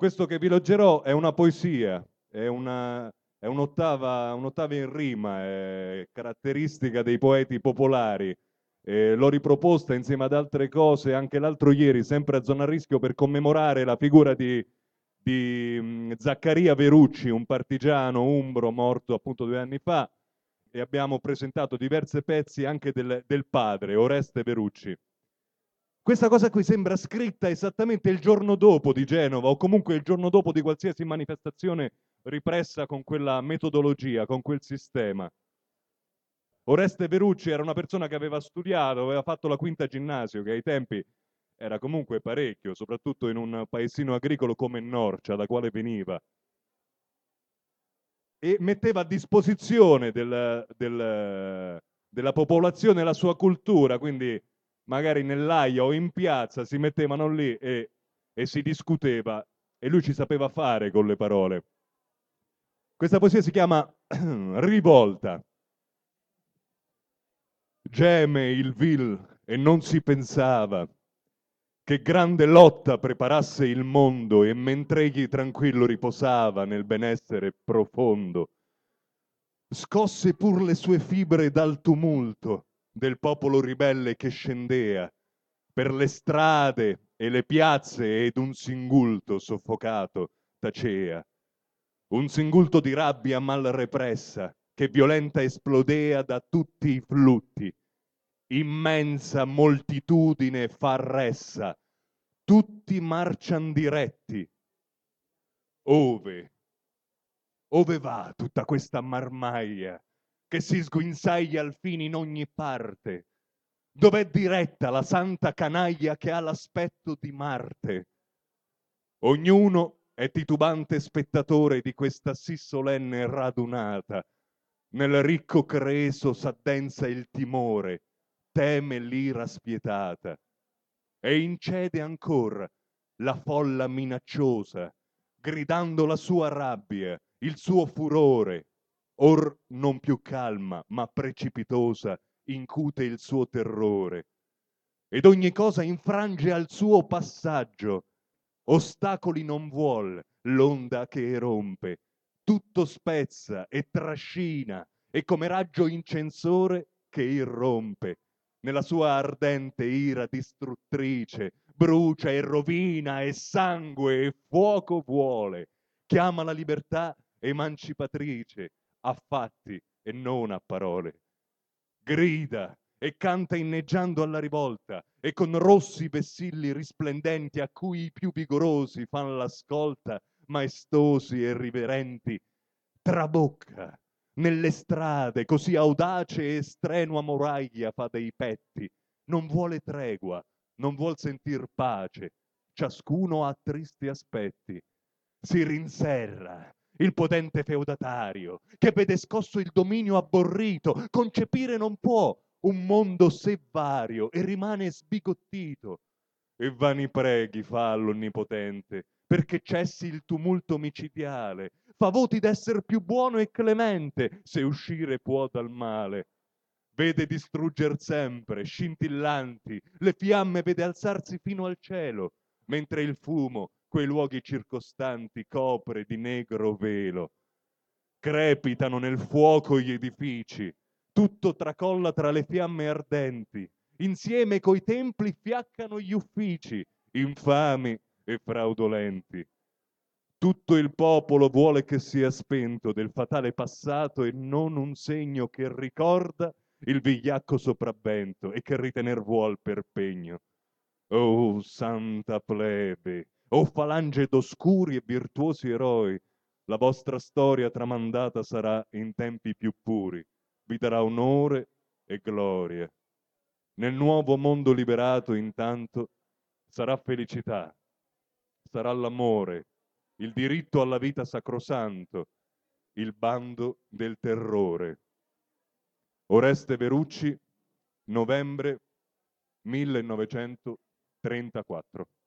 Questo che vi leggerò è una poesia, è un'ottava in rima, è caratteristica dei poeti popolari. L'ho riproposta insieme ad altre cose anche l'altro ieri, sempre a Zona Rischio, per commemorare la figura di Zaccaria Verucci, un partigiano umbro morto appunto 2 anni fa, e abbiamo presentato diversi pezzi anche del padre, Oreste Verucci. Questa cosa qui sembra scritta esattamente il giorno dopo di Genova, o comunque il giorno dopo di qualsiasi manifestazione ripressa con quella metodologia, con quel sistema. Oreste Verucci era una persona che aveva studiato, aveva fatto la quinta ginnasio, che ai tempi era comunque parecchio, soprattutto in un paesino agricolo come Norcia, da quale veniva, e metteva a disposizione della popolazione la sua cultura, quindi magari nell'aia o in piazza si mettevano lì e si discuteva, e lui ci sapeva fare con le parole. Questa poesia si chiama Rivolta. Geme il vil e non si pensava che grande lotta preparasse il mondo, e mentr'egli tranquillo riposava nel benessere profondo, scosse pur le sue fibre dal tumulto del popolo ribelle che scendea per le strade e le piazze, ed un singulto soffocato tacea, un singulto di rabbia mal repressa che violenta esplodea da tutti i flutti, immensa moltitudine fa ressa, tutti marcian diretti. Ove, ove va tutta questa marmaglia che si sguinzaglia alfine in ogni parte? Dov'è diretta la santa canaglia che ha l'aspetto di Marte? Ognuno è titubante spettatore di questa sì solenne radunata. Nel ricco creso s'addensa il timore, teme l'ira spietata, e incede ancor la folla minacciosa, gridando la sua rabbia, il suo furore, or non più calma, ma precipitosa, incute il suo terrore, ed ogni cosa infrange al suo passaggio, ostacoli non vuol l'onda che rompe, tutto spezza e trascina, e come raggio incensore che irrompe nella sua ardente ira distruttrice, brucia e rovina e sangue e fuoco vuole, chiama la libertà emancipatrice a fatti e non a parole. Grida e canta inneggiando alla rivolta, e con rossi vessilli risplendenti a cui i più vigorosi fan l'ascolta, maestosi e riverenti, trabocca nelle strade, così audace e strenua muraglia fa dei petti, non vuole tregua, non vuol sentir pace, ciascuno ha tristi aspetti, si rinserra il potente feudatario, che vede scosso il dominio abborrito, concepire non può un mondo sé vario, e rimane sbigottito. E vani preghi fa all'Onnipotente, perché cessi il tumulto micidiale, fa voti d'esser più buono e clemente, se uscire può dal male. Vede distrugger sempre, scintillanti, le fiamme vede alzarsi fino al cielo, mentre il fumo quei luoghi circostanti copre di negro velo. Crepitano nel fuoco gli edifici, tutto tracolla tra le fiamme ardenti, insieme coi templi fiaccano gli uffici, infami e fraudolenti. Tutto il popolo vuole che sia spento del fatale passato, e non un segno che ricorda il vigliacco sopravvento, e che ritener vuol per pegno. Oh, santa plebe, oh falange d'oscuri e virtuosi eroi, la vostra storia tramandata sarà in tempi più puri, vi darà onore e gloria. Nel nuovo mondo liberato, intanto, sarà felicità, sarà l'amore, il diritto alla vita sacrosanto, il bando del terrore. Oreste Verucci, novembre 1934.